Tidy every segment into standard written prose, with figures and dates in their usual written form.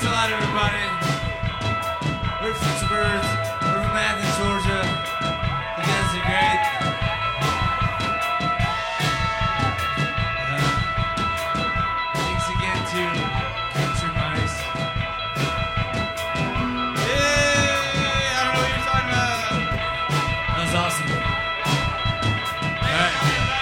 a lot, everybody. We're from suburbs. We're from Athens, Georgia. You guys are great. Thanks again to Country Mice. Yeah, I don't know what you're talking about. That was awesome. All right.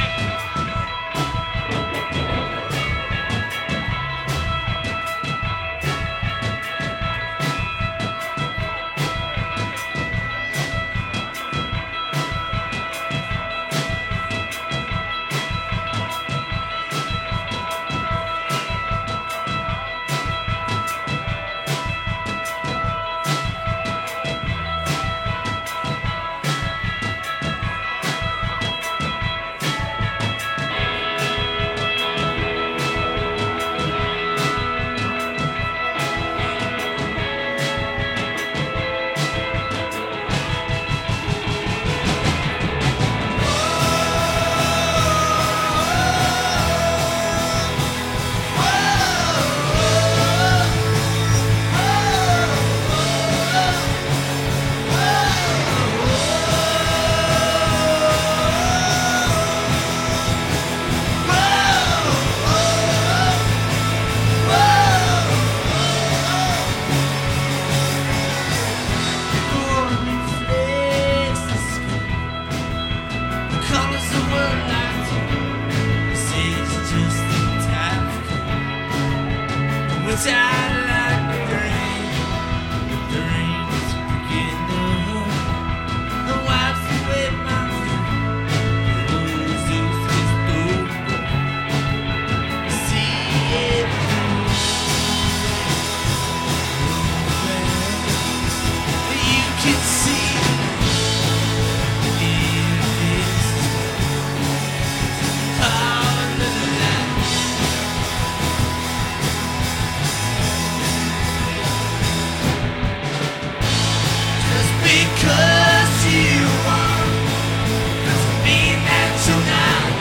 Which I like the rain, but the rain is picking up. The wipes away my feet, the roses is over. See everything, you can see in this color of the light. Because you are doesn't mean that you're not.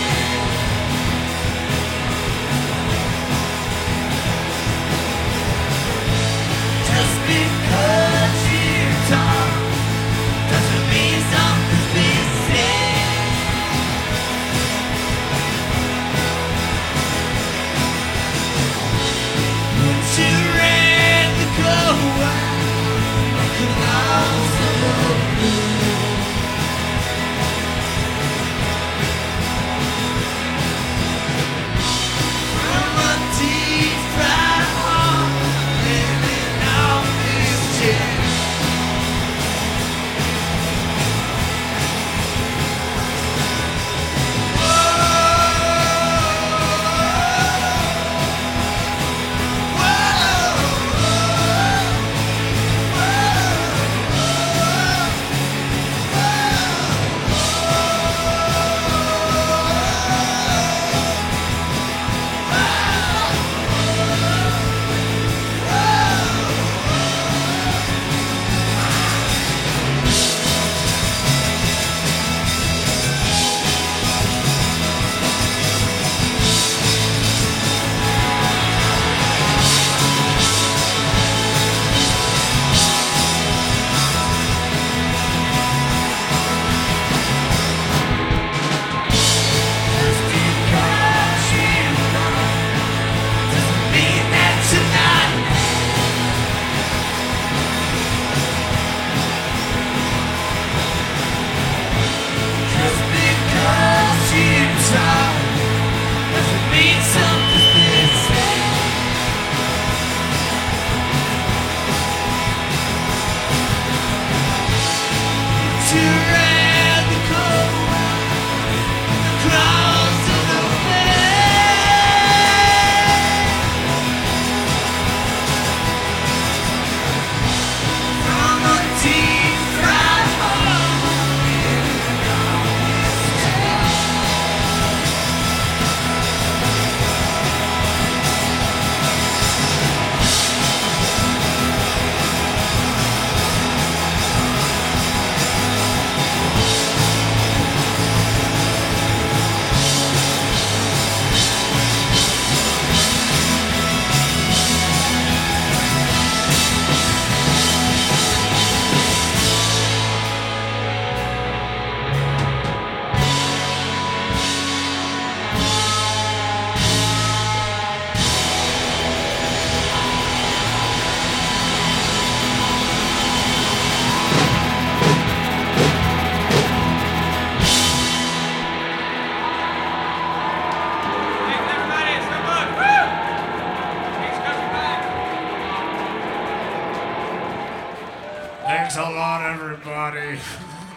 Just because you talk doesn't mean something's been said. Would you rather go out? From a deep fried heart, living off this chair. everybody.